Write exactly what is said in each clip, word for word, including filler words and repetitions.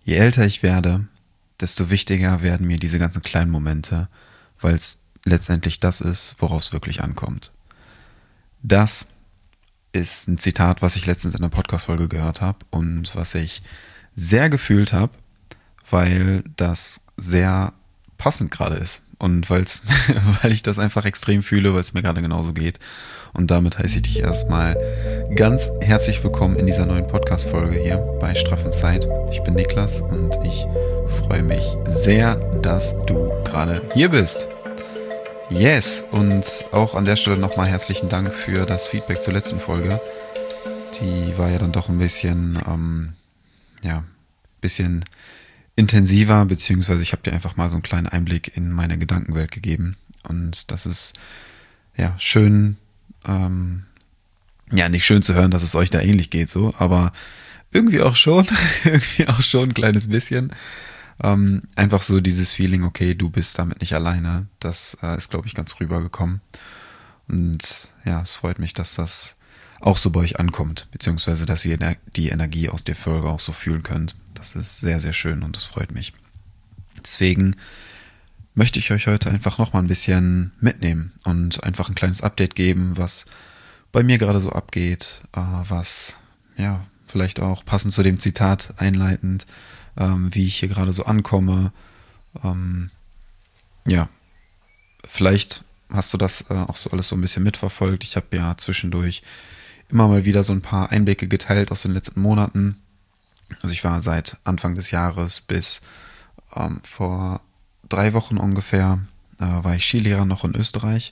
Je älter ich werde, desto wichtiger werden mir diese ganzen kleinen Momente, weil es letztendlich das ist, worauf es wirklich ankommt. Das ist ein Zitat, was ich letztens in einer Podcast-Folge gehört habe und was ich sehr gefühlt habe, weil das sehr passend gerade ist und weil's, weil ich das einfach extrem fühle, weil es mir gerade genauso geht. Und damit heiße ich dich erstmal ganz herzlich willkommen in dieser neuen Podcast-Folge hier bei Straff in Zeit. Ich bin Niklas und ich freue mich sehr, dass du gerade hier bist. Yes, und auch an der Stelle nochmal herzlichen Dank für das Feedback zur letzten Folge. Die war ja dann doch ein bisschen, ähm, ja, bisschen intensiver, beziehungsweise ich habe dir einfach mal so einen kleinen Einblick in meine Gedankenwelt gegeben. Und das ist, ja, schön, ähm, ja, nicht schön zu hören, dass es euch da ähnlich geht, so, aber irgendwie auch schon, irgendwie auch schon ein kleines bisschen. Ähm, einfach so dieses Feeling, okay, du bist damit nicht alleine, das äh, ist, glaube ich, ganz rübergekommen. Und ja, es freut mich, dass das auch so bei euch ankommt, beziehungsweise, dass ihr die Energie aus der Folge auch so fühlen könnt. Das ist sehr, sehr schön und das freut mich. Deswegen möchte ich euch heute einfach nochmal ein bisschen mitnehmen und einfach ein kleines Update geben, was bei mir gerade so abgeht, äh, was, ja, vielleicht auch passend zu dem Zitat einleitend, ähm, wie ich hier gerade so ankomme. Ähm, ja, vielleicht hast du das äh, auch so alles so ein bisschen mitverfolgt. Ich habe ja zwischendurch immer mal wieder so ein paar Einblicke geteilt aus den letzten Monaten. Also ich war seit Anfang des Jahres bis ähm, vor drei Wochen ungefähr, äh, war ich Skilehrer noch in Österreich.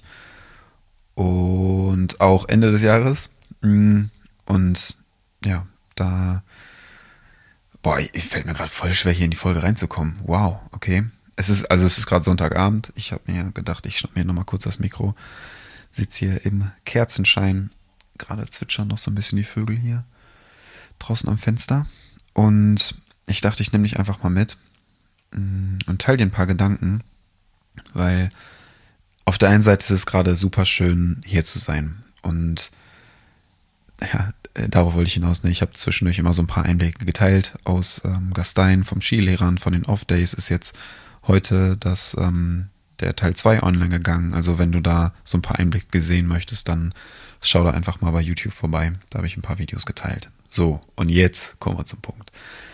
Und auch Ende des Jahres. Und ja, da, boah, fällt mir gerade voll schwer, hier in die Folge reinzukommen. Wow, okay. Es ist, also es ist gerade Sonntagabend. Ich habe mir gedacht, ich schnapp mir nochmal kurz das Mikro. Sitze hier im Kerzenschein. Gerade zwitschern noch so ein bisschen die Vögel hier draußen am Fenster. Und ich dachte, ich nehme dich einfach mal mit und teile dir ein paar Gedanken, weil auf der einen Seite ist es gerade super schön, hier zu sein. Und ja, darauf wollte ich hinaus. Ne? Ich habe zwischendurch immer so ein paar Einblicke geteilt aus ähm, Gastein, vom Skilehrern, von den Off-Days. Ist jetzt heute das, ähm, der Teil zwei online gegangen. Also wenn du da so ein paar Einblicke sehen möchtest, dann schau da einfach mal bei YouTube vorbei. Da habe ich ein paar Videos geteilt. So, und jetzt kommen wir zum Punkt.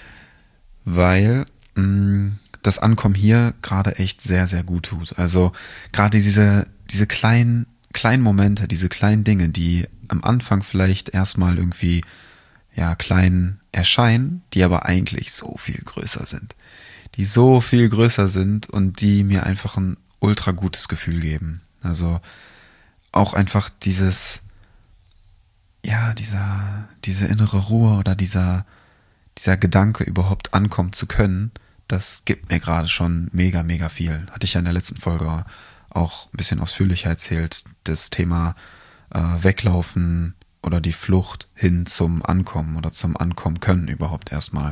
Weil mh, das Ankommen hier gerade echt sehr, sehr gut tut. Also gerade diese, diese kleinen, kleinen Momente, diese kleinen Dinge, die am Anfang vielleicht erstmal irgendwie, ja, klein erscheinen, die aber eigentlich so viel größer sind. Die so viel größer sind und die mir einfach ein ultra gutes Gefühl geben. Also auch einfach dieses, ja, dieser, diese innere Ruhe oder dieser, dieser Gedanke überhaupt ankommen zu können, das gibt mir gerade schon mega, mega viel. Hatte ich ja in der letzten Folge auch ein bisschen ausführlicher erzählt. Das Thema äh, Weglaufen oder die Flucht hin zum Ankommen oder zum Ankommen können überhaupt erstmal.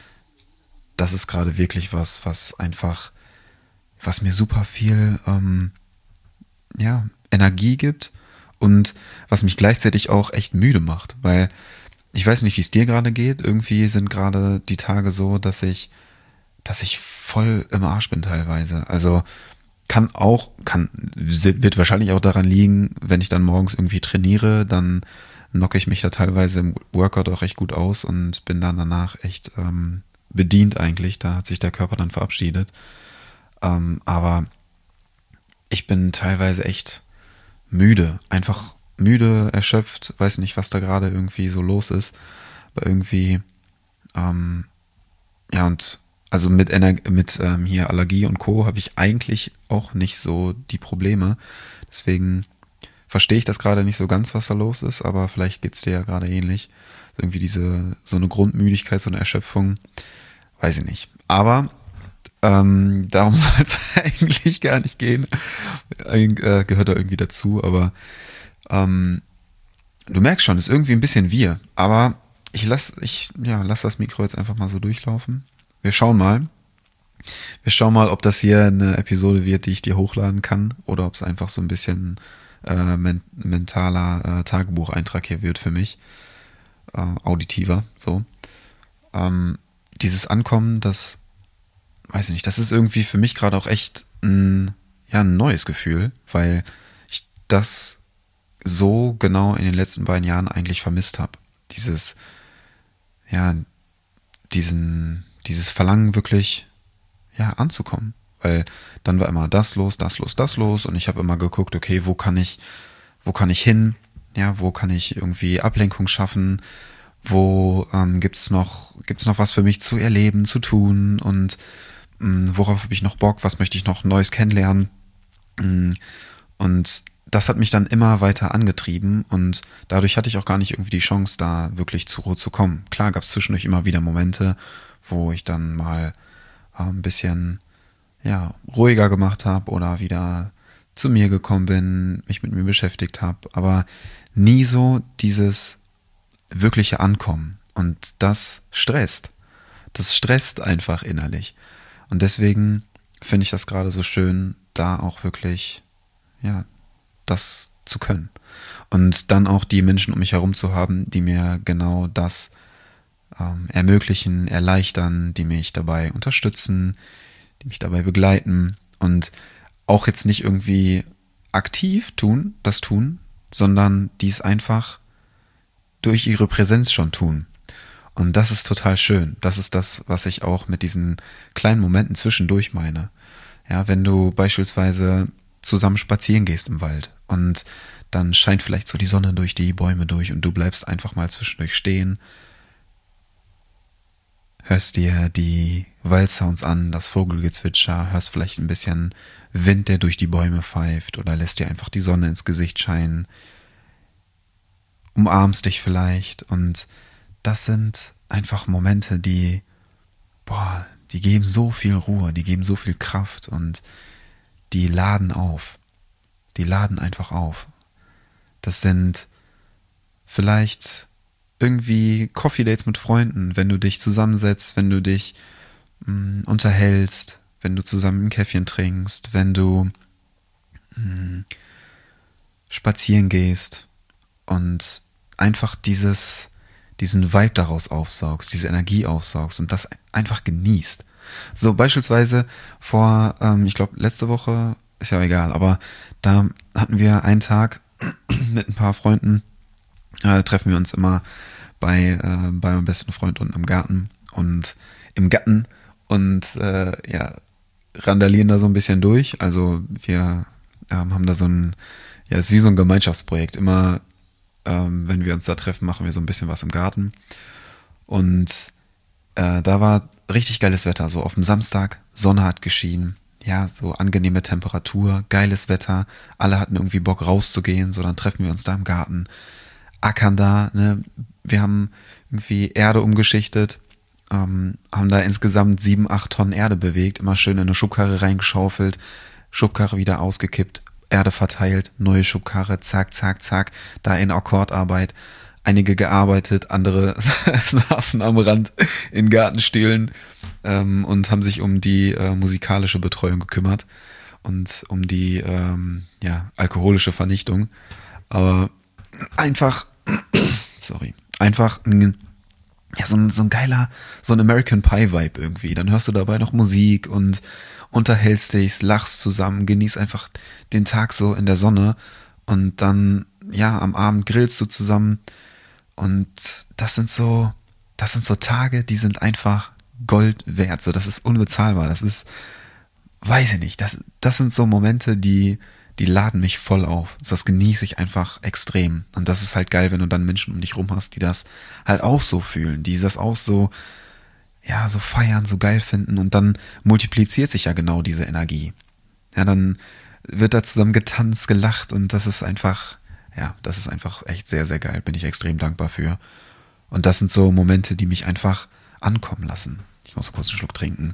Das ist gerade wirklich was, was einfach, was mir super viel ähm, ja, Energie gibt und was mich gleichzeitig auch echt müde macht, weil ich weiß nicht, wie es dir gerade geht. Irgendwie sind gerade die Tage so, dass ich dass ich voll im Arsch bin teilweise. Also kann auch, kann, wird wahrscheinlich auch daran liegen, wenn ich dann morgens irgendwie trainiere, dann knocke ich mich da teilweise im Workout auch recht gut aus und bin dann danach echt ähm, bedient eigentlich. Da hat sich der Körper dann verabschiedet. Ähm, aber ich bin teilweise echt müde. Einfach müde, erschöpft, weiß nicht, was da gerade irgendwie so los ist. Aber irgendwie, ähm, ja, und also mit, Ener- mit ähm, hier Allergie und Co. habe ich eigentlich auch nicht so die Probleme. Deswegen verstehe ich das gerade nicht so ganz, was da los ist, aber vielleicht geht's dir ja gerade ähnlich. So irgendwie diese, so eine Grundmüdigkeit, so eine Erschöpfung, weiß ich nicht. Aber ähm, darum soll es eigentlich gar nicht gehen. Eig äh, gehört da irgendwie dazu, aber ähm, du merkst schon, ist irgendwie ein bisschen wir. Aber ich lass, ich, ja, lass das Mikro jetzt einfach mal so durchlaufen. Wir schauen mal. Wir schauen mal, ob das hier eine Episode wird, die ich dir hochladen kann, oder ob es einfach so ein bisschen äh, men mentaler äh, Tagebucheintrag hier wird für mich. Äh, auditiver, so. Ähm, dieses Ankommen, das, weiß ich nicht, das ist irgendwie für mich gerade auch echt ein, ja, ein neues Gefühl, weil ich das so genau in den letzten beiden Jahren eigentlich vermisst habe. Dieses, ja, diesen, dieses Verlangen wirklich, ja, anzukommen. Weil dann war immer das los, das los, das los und ich habe immer geguckt, okay, wo kann ich, wo kann ich hin? Ja, wo kann ich irgendwie Ablenkung schaffen? Wo ähm, gibt's noch, gibt's noch was für mich zu erleben, zu tun und mh, worauf habe ich noch Bock? Was möchte ich noch Neues kennenlernen? Mh, und das hat mich dann immer weiter angetrieben und dadurch hatte ich auch gar nicht irgendwie die Chance, da wirklich zur Ruhe zu kommen. Klar gab es zwischendurch immer wieder Momente, wo ich dann mal äh, ein bisschen ja, ruhiger gemacht habe oder wieder zu mir gekommen bin, mich mit mir beschäftigt habe, aber nie so dieses wirkliche Ankommen. Und das stresst. Das stresst einfach innerlich. Und deswegen finde ich das gerade so schön, da auch wirklich, ja, das zu können. Und dann auch die Menschen um mich herum zu haben, die mir genau das ähm, ermöglichen, erleichtern, die mich dabei unterstützen, die mich dabei begleiten und auch jetzt nicht irgendwie aktiv tun, das tun, sondern die es einfach durch ihre Präsenz schon tun. Und das ist total schön. Das ist das, was ich auch mit diesen kleinen Momenten zwischendurch meine. Ja, wenn du beispielsweise zusammen spazieren gehst im Wald und dann scheint vielleicht so die Sonne durch die Bäume durch und du bleibst einfach mal zwischendurch stehen, hörst dir die Waldsounds an, das Vogelgezwitscher, hörst vielleicht ein bisschen Wind, der durch die Bäume pfeift oder lässt dir einfach die Sonne ins Gesicht scheinen, umarmst dich vielleicht und das sind einfach Momente, die, boah, die geben so viel Ruhe, die geben so viel Kraft und die laden auf. Die laden einfach auf. Das sind vielleicht irgendwie Coffee Dates mit Freunden, wenn du dich zusammensetzt, wenn du dich mh, unterhältst, wenn du zusammen ein Käffchen trinkst, wenn du mh, spazieren gehst und einfach dieses, diesen Vibe daraus aufsaugst, diese Energie aufsaugst und das einfach genießt. So beispielsweise vor, ähm, ich glaube letzte Woche, ist ja egal, aber da hatten wir einen Tag mit ein paar Freunden, äh, treffen wir uns immer bei, äh, bei meinem besten Freund unten im Garten und im Garten und äh, ja, randalieren da so ein bisschen durch. Also wir ähm, haben da so ein, ja, es ist wie so ein Gemeinschaftsprojekt. Immer, ähm, wenn wir uns da treffen, machen wir so ein bisschen was im Garten. Und äh, da war richtig geiles Wetter. So auf dem Samstag, Sonne hat geschienen. Ja, so angenehme Temperatur, geiles Wetter. Alle hatten irgendwie Bock rauszugehen. So, dann treffen wir uns da im Garten, ackern da, ne? Wir haben irgendwie Erde umgeschichtet, ähm, haben da insgesamt sieben, acht Tonnen Erde bewegt, immer schön in eine Schubkarre reingeschaufelt, Schubkarre wieder ausgekippt, Erde verteilt, neue Schubkarre, zack, zack, zack, da in Akkordarbeit. Einige gearbeitet, andere saßen am Rand in Gartenstühlen ähm, und haben sich um die äh, musikalische Betreuung gekümmert und um die ähm, ja, alkoholische Vernichtung. Aber einfach, sorry, einfach ein, ja, so ein, so ein geiler, so ein American Pie Vibe irgendwie. Dann hörst du dabei noch Musik und unterhältst dich, lachst zusammen, genießt einfach den Tag so in der Sonne und dann, ja, am Abend grillst du zusammen. Und das sind so, das sind so Tage, die sind einfach Gold wert. So, das ist unbezahlbar. Das ist, weiß ich nicht. Das, das sind so Momente, die, die laden mich voll auf. Das genieße ich einfach extrem. Und das ist halt geil, wenn du dann Menschen um dich rum hast, die das halt auch so fühlen, die das auch so, ja, so feiern, so geil finden. Und dann multipliziert sich ja genau diese Energie. Ja, dann wird da zusammen getanzt, gelacht und das ist einfach, ja, das ist einfach echt sehr, sehr geil. Bin ich extrem dankbar für. Und das sind so Momente, die mich einfach ankommen lassen. Ich muss kurz einen Schluck trinken.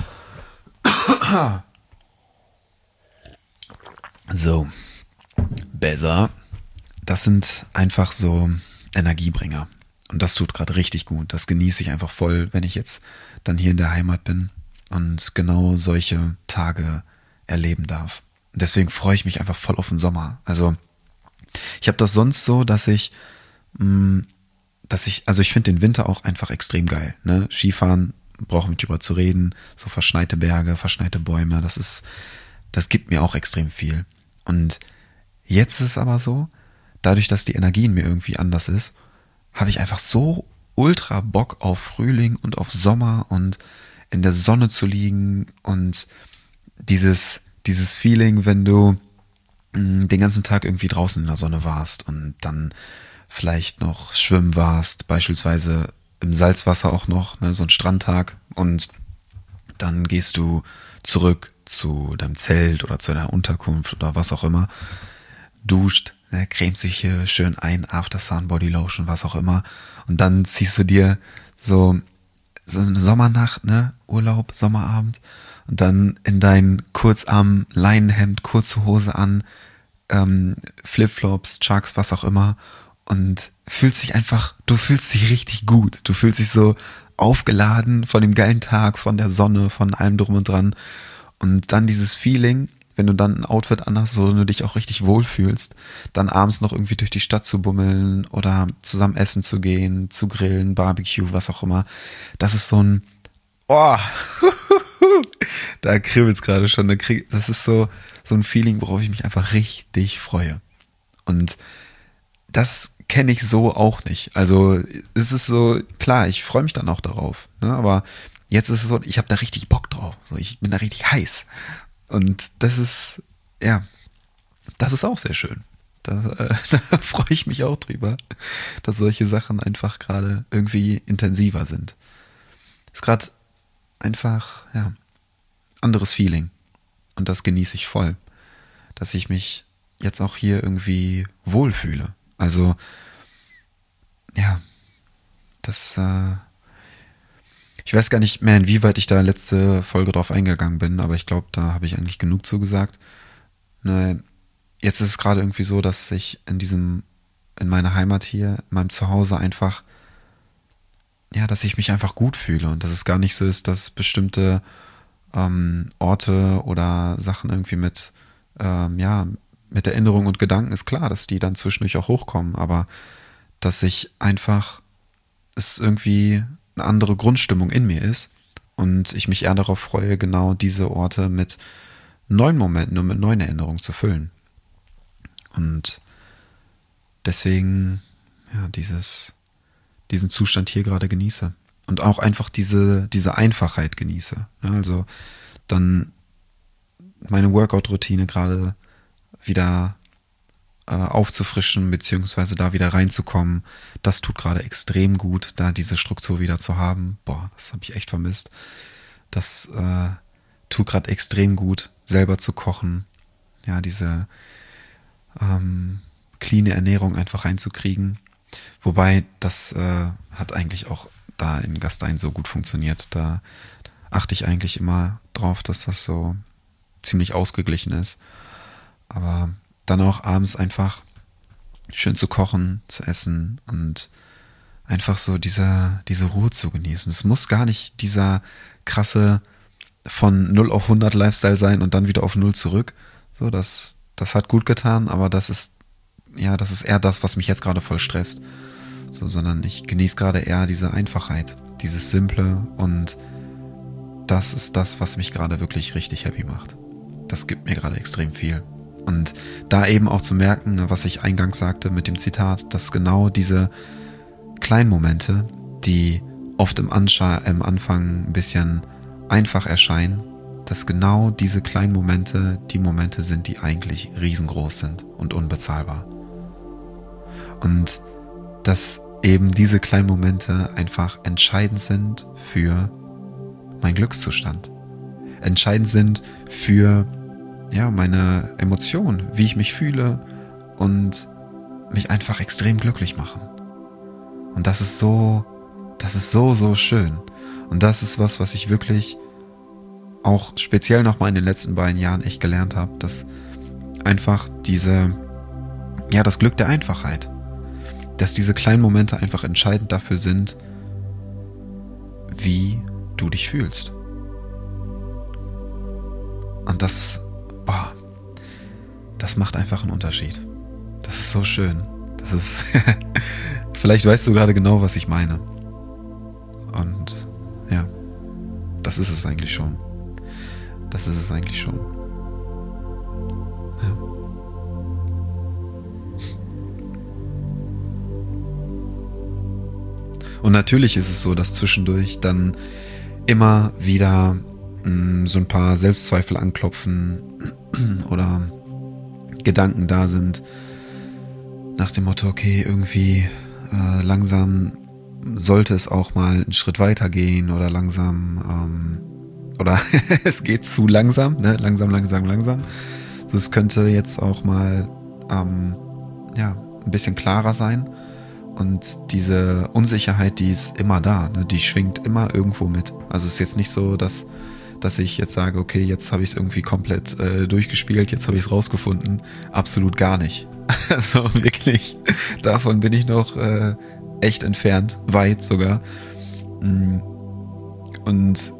So, besser. Das sind einfach so Energiebringer. Und das tut gerade richtig gut. Das genieße ich einfach voll, wenn ich jetzt dann hier in der Heimat bin und genau solche Tage erleben darf. Deswegen freue ich mich einfach voll auf den Sommer. Also ich habe das sonst so, dass ich, mh, dass ich, also ich finde den Winter auch einfach extrem geil. Ne? Skifahren brauchen wir nicht drüber zu reden. So verschneite Berge, verschneite Bäume, das ist, das gibt mir auch extrem viel. Und jetzt ist es aber so, dadurch, dass die Energie in mir irgendwie anders ist, habe ich einfach so ultra Bock auf Frühling und auf Sommer und in der Sonne zu liegen und dieses, dieses Feeling, wenn du mh, den ganzen Tag irgendwie draußen in der Sonne warst und dann vielleicht noch schwimmen warst, beispielsweise im Salzwasser auch noch, ne, so ein Strandtag, und dann gehst du zurück zu deinem Zelt oder zu deiner Unterkunft oder was auch immer, duscht, ne, cremst dich hier schön ein, After Sun, Body Lotion, was auch immer, und dann ziehst du dir so, so eine Sommernacht, ne, Urlaub, Sommerabend, und dann in dein kurzarm Leinenhemd, kurze Hose an, ähm, Flipflops, Chucks, was auch immer, und fühlst dich einfach, du fühlst dich richtig gut. Du fühlst dich so aufgeladen von dem geilen Tag, von der Sonne, von allem drum und dran. Und dann dieses Feeling, wenn du dann ein Outfit anhast, so du dich auch richtig wohlfühlst, dann abends noch irgendwie durch die Stadt zu bummeln oder zusammen essen zu gehen, zu grillen, Barbecue, was auch immer. Das ist so ein, oh, da kribbelt's gerade schon. Das ist so, so ein Feeling, worauf ich mich einfach richtig freue. Und das kenne ich so auch nicht. Also es ist so, klar, ich freue mich dann auch darauf, ne? Aber jetzt ist es so, ich habe da richtig Bock drauf. So, ich bin da richtig heiß. Und das ist, ja, das ist auch sehr schön. Da, äh, da freue ich mich auch drüber, dass solche Sachen einfach gerade irgendwie intensiver sind. Ist gerade einfach, ja, anderes Feeling. Und das genieße ich voll. Dass ich mich jetzt auch hier irgendwie wohlfühle. Also, ja, das, äh, ich weiß gar nicht mehr, inwieweit ich da letzte Folge drauf eingegangen bin, aber ich glaube, da habe ich eigentlich genug zugesagt. Ne, jetzt ist es gerade irgendwie so, dass ich in diesem, in meiner Heimat hier, in meinem Zuhause einfach, ja, dass ich mich einfach gut fühle und dass es gar nicht so ist, dass bestimmte ähm, Orte oder Sachen irgendwie mit, ähm, ja, mit Erinnerungen und Gedanken ist klar, dass die dann zwischendurch auch hochkommen, aber dass ich einfach, es irgendwie eine andere Grundstimmung in mir ist und ich mich eher darauf freue, genau diese Orte mit neuen Momenten und mit neuen Erinnerungen zu füllen. Und deswegen, ja, dieses, diesen Zustand hier gerade genieße. Und auch einfach diese, diese Einfachheit genieße. Ja, also dann meine Workout-Routine gerade wieder äh, aufzufrischen, beziehungsweise da wieder reinzukommen. Das tut gerade extrem gut, da diese Struktur wieder zu haben. Boah, das habe ich echt vermisst. Das äh, tut gerade extrem gut, selber zu kochen. Ja, diese ähm, cleane Ernährung einfach reinzukriegen. Wobei, das äh, hat eigentlich auch da in Gastein so gut funktioniert. Da achte ich eigentlich immer drauf, dass das so ziemlich ausgeglichen ist. Aber dann auch abends einfach schön zu kochen, zu essen und einfach so diese, diese Ruhe zu genießen. Es muss gar nicht dieser krasse von null auf hundert Lifestyle sein und dann wieder auf null zurück. So, das, das hat gut getan, aber das ist, ja, das ist eher das, was mich jetzt gerade voll stresst. So, sondern ich genieße gerade eher diese Einfachheit, dieses Simple, und das ist das, was mich gerade wirklich richtig happy macht. Das gibt mir gerade extrem viel. Und da eben auch zu merken, was ich eingangs sagte mit dem Zitat, dass genau diese kleinen Momente, die oft im, Anscha- im Anfang ein bisschen einfach erscheinen, dass genau diese kleinen Momente die Momente sind, die eigentlich riesengroß sind und unbezahlbar. Und dass eben diese kleinen Momente einfach entscheidend sind für meinen Glückszustand. Entscheidend sind für, ja, meine Emotionen, wie ich mich fühle und mich einfach extrem glücklich machen. Und das ist so, das ist so, so schön. Und das ist was, was ich wirklich auch speziell nochmal in den letzten beiden Jahren echt gelernt habe, dass einfach diese, ja, das Glück der Einfachheit, dass diese kleinen Momente einfach entscheidend dafür sind, wie du dich fühlst. Und das, boah, das macht einfach einen Unterschied. Das ist so schön. Das ist, vielleicht weißt du gerade genau, was ich meine. Und ja, das ist es eigentlich schon. Das ist es eigentlich schon. Ja. Und natürlich ist es so, dass zwischendurch dann immer wieder mh, so ein paar Selbstzweifel anklopfen oder Gedanken da sind nach dem Motto, okay, irgendwie äh, langsam sollte es auch mal einen Schritt weiter gehen oder langsam ähm, oder es geht zu langsam, ne? Langsam, langsam, langsam. So, es könnte jetzt auch mal ähm, ja, ein bisschen klarer sein. Und diese Unsicherheit, die ist immer da, ne? Die schwingt immer irgendwo mit. Also es ist jetzt nicht so, dass, dass ich jetzt sage, okay, jetzt habe ich es irgendwie komplett äh, durchgespielt, jetzt habe ich es rausgefunden. Absolut gar nicht. Also wirklich, davon bin ich noch äh, echt entfernt, weit sogar. Und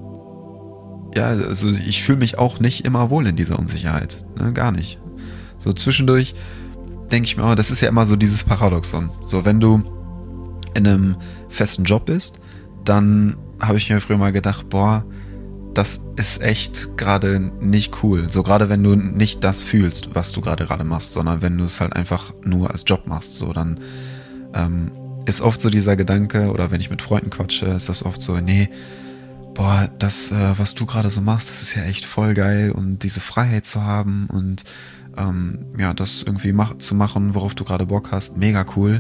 ja, also ich fühle mich auch nicht immer wohl in dieser Unsicherheit, ne? Gar nicht. So zwischendurch denke ich mir, oh, das ist ja immer so dieses Paradoxon. So, wenn du in einem festen Job bist, dann habe ich mir früher mal gedacht, boah, das ist echt gerade nicht cool. So, gerade wenn du nicht das fühlst, was du gerade gerade machst, sondern wenn du es halt einfach nur als Job machst, so, dann ähm, ist oft so dieser Gedanke, oder wenn ich mit Freunden quatsche, ist das oft so, nee, boah, das, äh, was du gerade so machst, das ist ja echt voll geil und diese Freiheit zu haben und ähm, ja, das irgendwie mach, zu machen, worauf du gerade Bock hast, mega cool.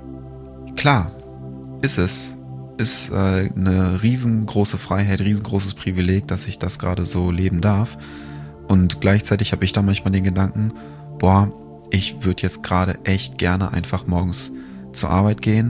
Klar, ist es. Ist äh, eine riesengroße Freiheit, riesengroßes Privileg, dass ich das gerade so leben darf. Und gleichzeitig habe ich da manchmal den Gedanken, boah, ich würde jetzt gerade echt gerne einfach morgens zur Arbeit gehen,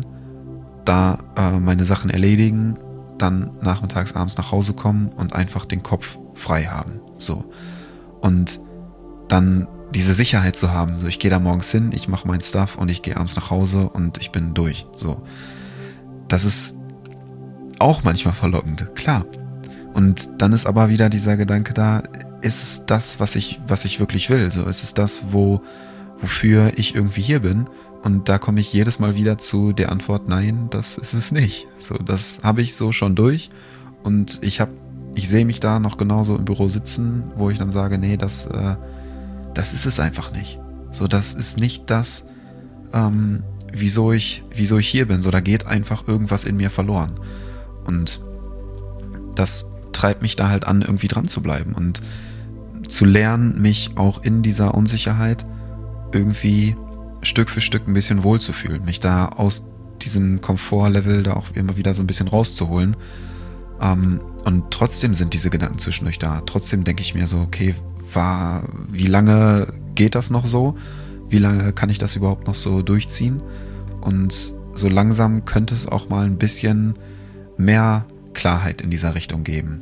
da äh, meine Sachen erledigen, dann nachmittags, abends nach Hause kommen und einfach den Kopf frei haben. So. Und dann diese Sicherheit zu haben, so ich gehe da morgens hin, ich mache mein Stuff und ich gehe abends nach Hause und ich bin durch. So. Das ist auch manchmal verlockend, klar. Und dann ist aber wieder dieser Gedanke da, ist es das, was ich, was ich wirklich will? So, ist es das, wo, wofür ich irgendwie hier bin? Und da komme ich jedes Mal wieder zu der Antwort, nein, das ist es nicht. So, das habe ich so schon durch. Und ich habe, ich sehe mich da noch genauso im Büro sitzen, wo ich dann sage, nee, das, äh, das ist es einfach nicht. So, das ist nicht das, ähm, wieso ich, wieso ich hier bin. So, da geht einfach irgendwas in mir verloren. Und das treibt mich da halt an, irgendwie dran zu bleiben und zu lernen, mich auch in dieser Unsicherheit irgendwie Stück für Stück ein bisschen wohlzufühlen, mich da aus diesem Komfortlevel da auch immer wieder so ein bisschen rauszuholen. Ähm, und trotzdem sind diese Gedanken zwischendurch da. Trotzdem denke ich mir so, okay, war, wie lange geht das noch so? Wie lange kann ich das überhaupt noch so durchziehen? Und so langsam könnte es auch mal ein bisschen mehr Klarheit in dieser Richtung geben.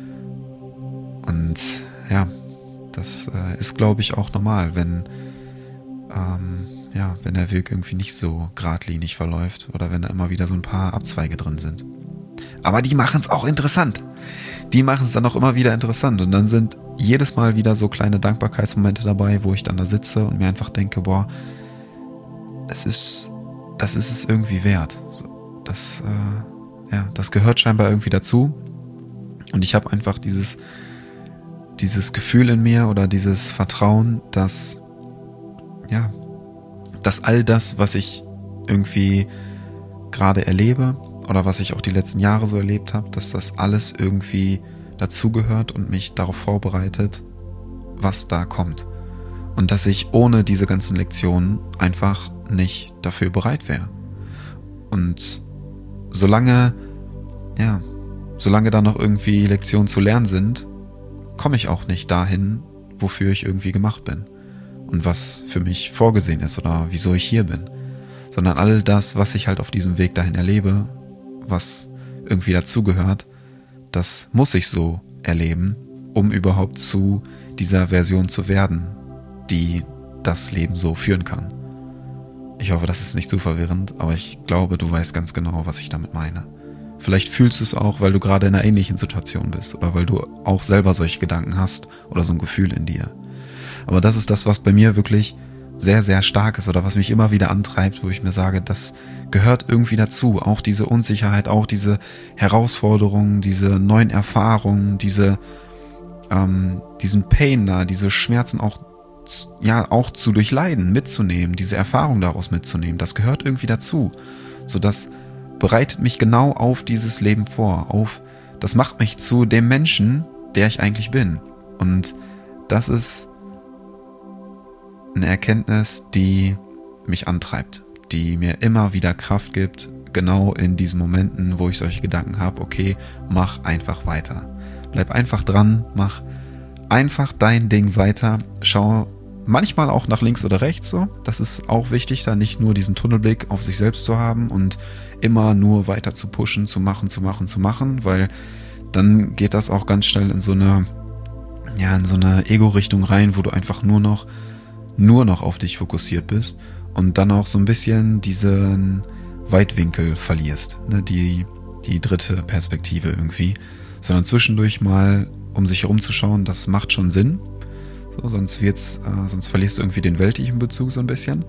Und ja, das äh, ist, glaube ich, auch normal, wenn ähm, ja, wenn der Weg irgendwie nicht so geradlinig verläuft oder wenn da immer wieder so ein paar Abzweige drin sind. Aber die machen es auch interessant. Die machen es dann auch immer wieder interessant und dann sind jedes Mal wieder so kleine Dankbarkeitsmomente dabei, wo ich dann da sitze und mir einfach denke, boah, das ist, das ist es irgendwie wert. Das, äh, ja, das gehört scheinbar irgendwie dazu und ich habe einfach dieses, dieses Gefühl in mir oder dieses Vertrauen, dass, ja, dass all das, was ich irgendwie gerade erlebe oder was ich auch die letzten Jahre so erlebt habe, dass das alles irgendwie dazugehört und mich darauf vorbereitet, was da kommt. Und dass ich ohne diese ganzen Lektionen einfach nicht dafür bereit wäre. Und solange, ja, solange da noch irgendwie Lektionen zu lernen sind, komme ich auch nicht dahin, wofür ich irgendwie gemacht bin. Und was für mich vorgesehen ist oder wieso ich hier bin. Sondern all das, was ich halt auf diesem Weg dahin erlebe, was irgendwie dazugehört, das muss ich so erleben, um überhaupt zu dieser Version zu werden, die das Leben so führen kann. Ich hoffe, das ist nicht zu verwirrend, aber ich glaube, du weißt ganz genau, was ich damit meine. Vielleicht fühlst du es auch, weil du gerade in einer ähnlichen Situation bist oder weil du auch selber solche Gedanken hast oder so ein Gefühl in dir. Aber das ist das, was bei mir wirklich sehr, sehr stark ist oder was mich immer wieder antreibt, wo ich mir sage, das gehört irgendwie dazu. Auch diese Unsicherheit, auch diese Herausforderungen, diese neuen Erfahrungen, diese, ähm, diesen Pain da, diese Schmerzen auch, ja, auch zu durchleiden, mitzunehmen, diese Erfahrung daraus mitzunehmen. Das gehört irgendwie dazu. So, das bereitet mich genau auf dieses Leben vor, auf, das macht mich zu dem Menschen, der ich eigentlich bin. Und das ist eine Erkenntnis, die mich antreibt, die mir immer wieder Kraft gibt, genau in diesen Momenten, wo ich solche Gedanken habe, okay, mach einfach weiter. Bleib einfach dran, mach einfach dein Ding weiter, schau manchmal auch nach links oder rechts so, das ist auch wichtig, da nicht nur diesen Tunnelblick auf sich selbst zu haben und immer nur weiter zu pushen, zu machen, zu machen, zu machen, weil dann geht das auch ganz schnell in so eine, ja, in so eine Ego-Richtung rein, wo du einfach nur noch nur noch auf dich fokussiert bist und dann auch so ein bisschen diesen Weitwinkel verlierst, ne? die, die dritte Perspektive irgendwie, sondern zwischendurch mal um sich herumzuschauen, das macht schon Sinn, so, sonst wird's, äh, sonst verlierst du irgendwie den weltlichen Bezug so ein bisschen,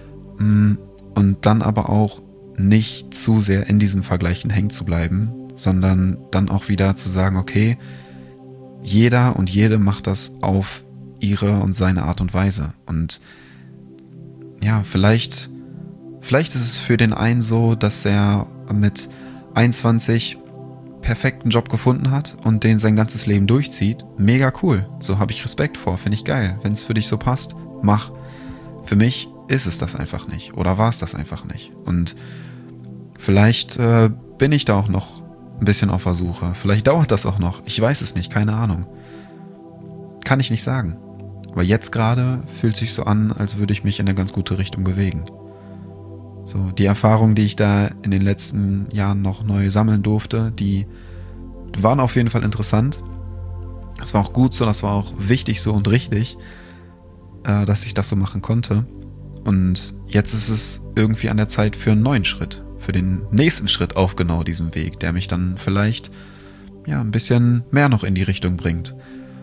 und dann aber auch nicht zu sehr in diesem Vergleichen hängen zu bleiben, sondern dann auch wieder zu sagen, okay, jeder und jede macht das auf ihre und seine Art und Weise. Und ja, vielleicht, vielleicht ist es für den einen so, dass er mit einundzwanzig perfekten Job gefunden hat und den sein ganzes Leben durchzieht. Mega cool. So habe ich Respekt vor. Finde ich geil. Wenn es für dich so passt, mach. Für mich ist es das einfach nicht. Oder war es das einfach nicht. Und vielleicht äh, bin ich da auch noch ein bisschen auf der Suche. Vielleicht dauert das auch noch. Ich weiß es nicht. Keine Ahnung. Kann ich nicht sagen. Aber jetzt gerade fühlt sich so an, als würde ich mich in eine ganz gute Richtung bewegen. So, die Erfahrungen, die ich da in den letzten Jahren noch neu sammeln durfte, die waren auf jeden Fall interessant. Das war auch gut so, das war auch wichtig so und richtig, äh, dass ich das so machen konnte. Und jetzt ist es irgendwie an der Zeit für einen neuen Schritt, für den nächsten Schritt auf genau diesem Weg, der mich dann vielleicht ja ein bisschen mehr noch in die Richtung bringt.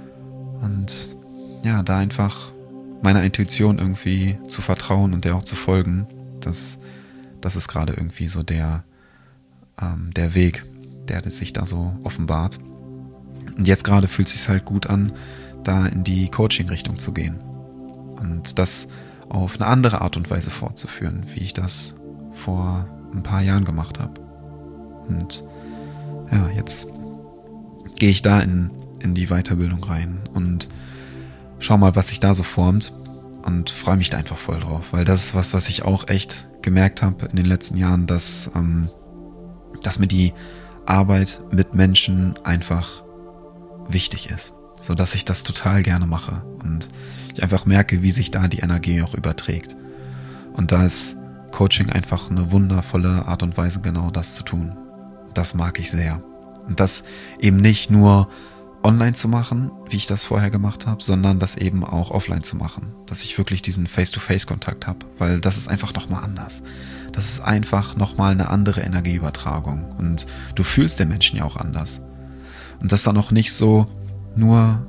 Und ja, da einfach meiner Intuition irgendwie zu vertrauen und der auch zu folgen, das, das ist gerade irgendwie so der, ähm, der Weg, der sich da so offenbart. Und jetzt gerade fühlt es sich halt gut an, da in die Coaching-Richtung zu gehen und das auf eine andere Art und Weise fortzuführen, wie ich das vor ein paar Jahren gemacht habe. Und ja, jetzt gehe ich da in, in die Weiterbildung rein und schau mal, was sich da so formt und freue mich da einfach voll drauf, weil das ist was, was ich auch echt gemerkt habe in den letzten Jahren, dass, ähm, dass mir die Arbeit mit Menschen einfach wichtig ist, so dass ich das total gerne mache und ich einfach merke, wie sich da die Energie auch überträgt. Und da ist Coaching einfach eine wundervolle Art und Weise, genau das zu tun. Das mag ich sehr. Und das eben nicht nur online zu machen, wie ich das vorher gemacht habe, sondern das eben auch offline zu machen, dass ich wirklich diesen Face-to-Face-Kontakt habe, weil das ist einfach nochmal anders. Das ist einfach nochmal eine andere Energieübertragung und du fühlst den Menschen ja auch anders. Und das dann auch nicht so nur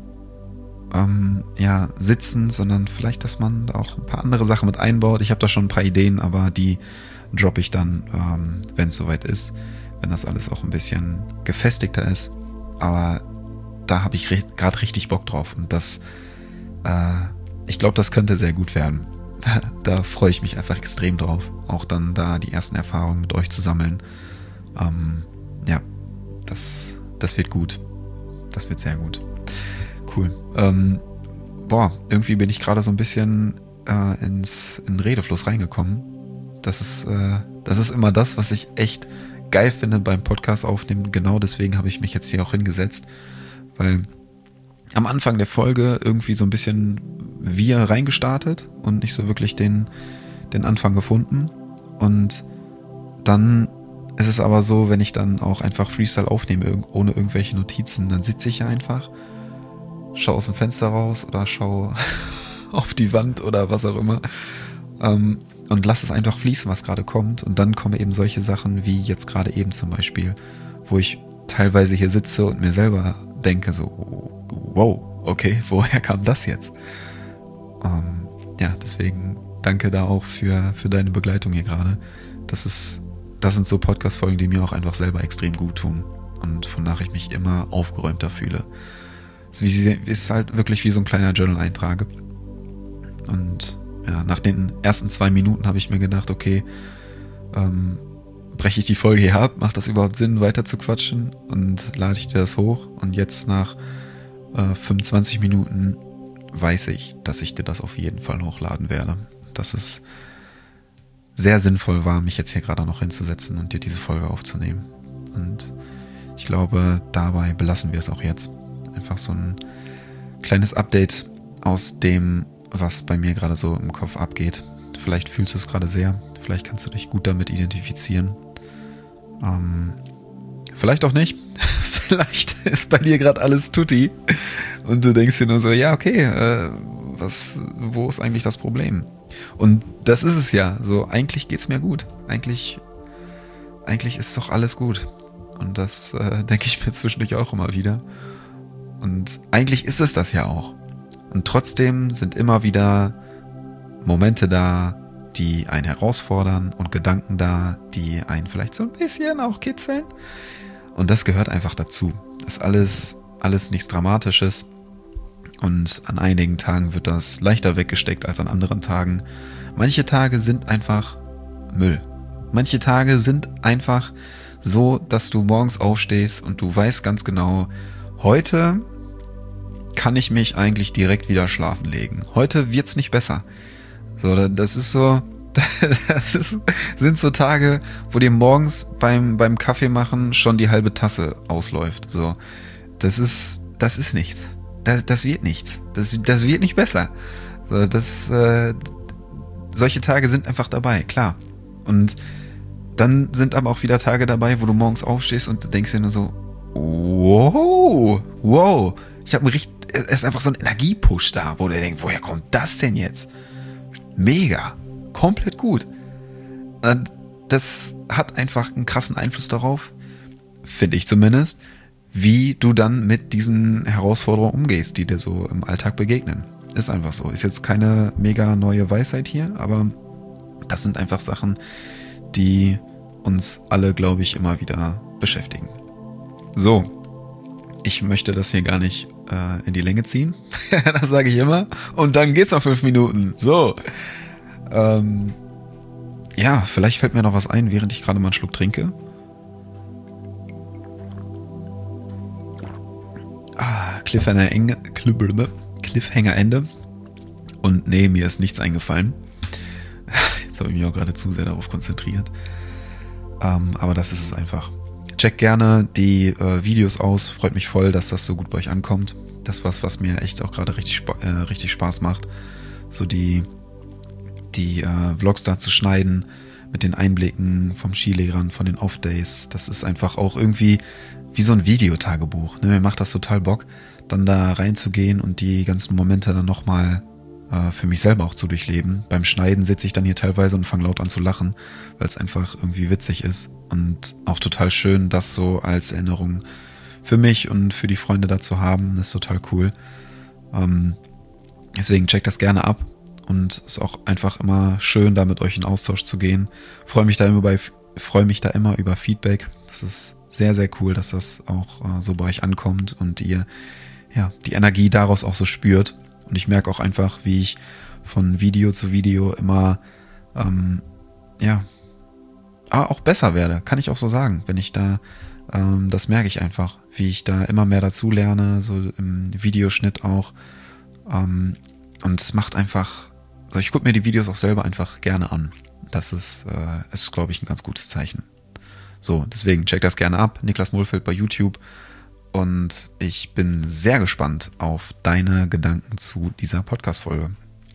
ähm, ja, sitzen, sondern vielleicht, dass man da auch ein paar andere Sachen mit einbaut. Ich habe da schon ein paar Ideen, aber die droppe ich dann, ähm, wenn es soweit ist, wenn das alles auch ein bisschen gefestigter ist. Aber da habe ich re- gerade richtig Bock drauf und das, äh, ich glaube, das könnte sehr gut werden. Da, da freue ich mich einfach extrem drauf, auch dann da die ersten Erfahrungen mit euch zu sammeln. Ähm, ja, das, das wird gut. Das wird sehr gut. Cool. Ähm, boah, irgendwie bin ich gerade so ein bisschen äh, ins in den Redefluss reingekommen. Das ist, äh, das ist immer das, was ich echt geil finde beim Podcast aufnehmen. Genau deswegen habe ich mich jetzt hier auch hingesetzt. Weil am Anfang der Folge irgendwie so ein bisschen wir reingestartet und nicht so wirklich den, den Anfang gefunden. Und dann ist es aber so, wenn ich dann auch einfach Freestyle aufnehme, ohne irgendwelche Notizen, dann sitze ich ja einfach, schaue aus dem Fenster raus oder schaue auf die Wand oder was auch immer ähm, und lasse es einfach fließen, was gerade kommt. Und dann kommen eben solche Sachen wie jetzt gerade eben zum Beispiel, wo ich teilweise hier sitze und mir selber denke so, wow, okay, woher kam das jetzt? Ähm, ja, deswegen danke da auch für, für deine Begleitung hier gerade. Das ist, das sind so Podcast-Folgen, die mir auch einfach selber extrem gut tun und wonach ich mich immer aufgeräumter fühle. Es ist, wie, ist halt wirklich wie so ein kleiner Journal-Eintrag. Und ja, nach den ersten zwei Minuten habe ich mir gedacht, okay, ähm, breche ich die Folge hier ab, macht das überhaupt Sinn, weiter zu quatschen und lade ich dir das hoch? Und jetzt nach äh, fünfundzwanzig Minuten weiß ich, dass ich dir das auf jeden Fall hochladen werde. Dass es sehr sinnvoll war, mich jetzt hier gerade noch hinzusetzen und dir diese Folge aufzunehmen. Und ich glaube, dabei belassen wir es auch jetzt. Einfach so ein kleines Update aus dem, was bei mir gerade so im Kopf abgeht. Vielleicht fühlst du es gerade sehr, vielleicht kannst du dich gut damit identifizieren. Ähm, vielleicht auch nicht. Vielleicht ist bei dir gerade alles tutti und du denkst dir nur so, ja, okay, äh, was, wo ist eigentlich das Problem? Und das ist es ja. So, eigentlich geht's mir gut. Eigentlich, eigentlich ist doch alles gut. Und das äh, denke ich mir zwischendurch auch immer wieder. Und eigentlich ist es das ja auch. Und trotzdem sind immer wieder Momente da, die einen herausfordern und Gedanken da, die einen vielleicht so ein bisschen auch kitzeln. Und das gehört einfach dazu. Das ist alles, alles nichts Dramatisches. Und an einigen Tagen wird das leichter weggesteckt als an anderen Tagen. Manche Tage sind einfach Müll. Manche Tage sind einfach so, dass du morgens aufstehst und du weißt ganz genau, heute kann ich mich eigentlich direkt wieder schlafen legen. Heute wird's nicht besser. So, das ist so, das ist, sind so Tage, wo dir morgens beim, beim Kaffee machen schon die halbe Tasse ausläuft. So, das ist, das ist nichts. Das, das wird nichts. Das, das wird nicht besser. So, das, äh, solche Tage sind einfach dabei, klar. Und dann sind aber auch wieder Tage dabei, wo du morgens aufstehst und du denkst dir nur so, wow, wow, ich habe einen richtig, es ist einfach so ein Energiepush da, wo du denkst, woher kommt das denn jetzt? Mega, komplett gut. Und das hat einfach einen krassen Einfluss darauf, finde ich zumindest, wie du dann mit diesen Herausforderungen umgehst, die dir so im Alltag begegnen. Ist einfach so. Ist jetzt keine mega neue Weisheit hier, aber das sind einfach Sachen, die uns alle, glaube ich, immer wieder beschäftigen. So, ich möchte das hier gar nicht äh, in die Länge ziehen. Das sage ich immer. Und dann geht's noch fünf Minuten. So. Ähm, ja, vielleicht fällt mir noch was ein, während ich gerade mal einen Schluck trinke. Ah, Cliffhanger, Ende, Cliffhanger Ende. Und nee, mir ist nichts eingefallen. Jetzt habe ich mich auch gerade zu sehr darauf konzentriert. Ähm, aber das ist es einfach. Checkt gerne die äh, Videos aus. Freut mich voll, dass das so gut bei euch ankommt. Das ist was, was mir echt auch gerade richtig, spa- äh, richtig Spaß macht. So die, die äh, Vlogs da zu schneiden mit den Einblicken vom Skilehrern, von den Off-Days. Das ist einfach auch irgendwie wie so ein Videotagebuch. Ne? Mir macht das total Bock, dann da reinzugehen und die ganzen Momente dann nochmal äh, für mich selber auch zu durchleben. Beim Schneiden sitze ich dann hier teilweise und fange laut an zu lachen, weil es einfach irgendwie witzig ist und auch total schön, das so als Erinnerung für mich und für die Freunde da zu haben. Das ist total cool. Ähm, deswegen checkt das gerne ab und ist auch einfach immer schön, da mit euch in Austausch zu gehen. Freue mich da immer bei, freue mich da immer über Feedback. Das ist sehr, sehr cool, dass das auch äh, so bei euch ankommt und ihr ja die Energie daraus auch so spürt. Und ich merke auch einfach, wie ich von Video zu Video immer ähm, ja auch besser werde, kann ich auch so sagen. Wenn ich da, ähm, das merke ich einfach, wie ich da immer mehr dazu lerne, so im Videoschnitt auch. Ähm, und es macht einfach, also ich gucke mir die Videos auch selber einfach gerne an. Das ist, äh, ist glaube ich, ein ganz gutes Zeichen. So, deswegen check das gerne ab. Niklas Mohlfeld bei YouTube. Und ich bin sehr gespannt auf deine Gedanken zu dieser Podcast-Folge.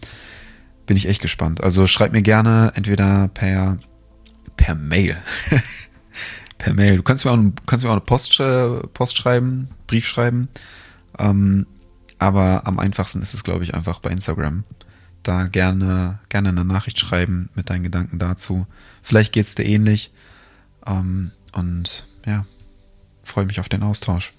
Bin ich echt gespannt. Also schreib mir gerne entweder per, per Mail. per Mail. Du kannst mir auch, kannst mir auch eine Post, äh, Post schreiben, Brief schreiben. Ähm, aber am einfachsten ist es, glaube ich, einfach bei Instagram. Da gerne, gerne eine Nachricht schreiben mit deinen Gedanken dazu. Vielleicht geht es dir ähnlich. Um, und ja, freue mich auf den Austausch.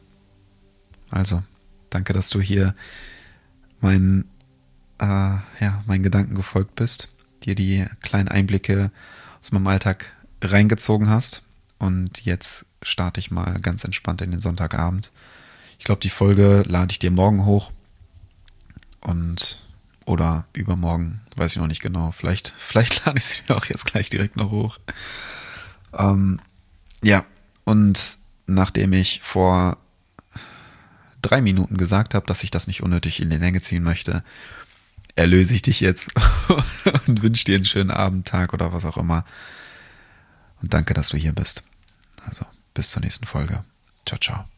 Also, danke, dass du hier meinen, äh, ja, meinen Gedanken gefolgt bist. dir die kleinen Einblicke aus meinem Alltag reingezogen hast. Und jetzt starte ich mal ganz entspannt in den Sonntagabend. Ich glaube, die Folge lade ich dir morgen hoch. Und oder übermorgen, weiß ich noch nicht genau. Vielleicht, vielleicht lade ich sie mir auch jetzt gleich direkt noch hoch. Ähm, ja, und nachdem ich vor drei Minuten gesagt habe, dass ich das nicht unnötig in die Länge ziehen möchte, erlöse ich dich jetzt und wünsche dir einen schönen Abend, Tag oder was auch immer. Und danke, dass du hier bist. Also, bis zur nächsten Folge. Ciao, ciao.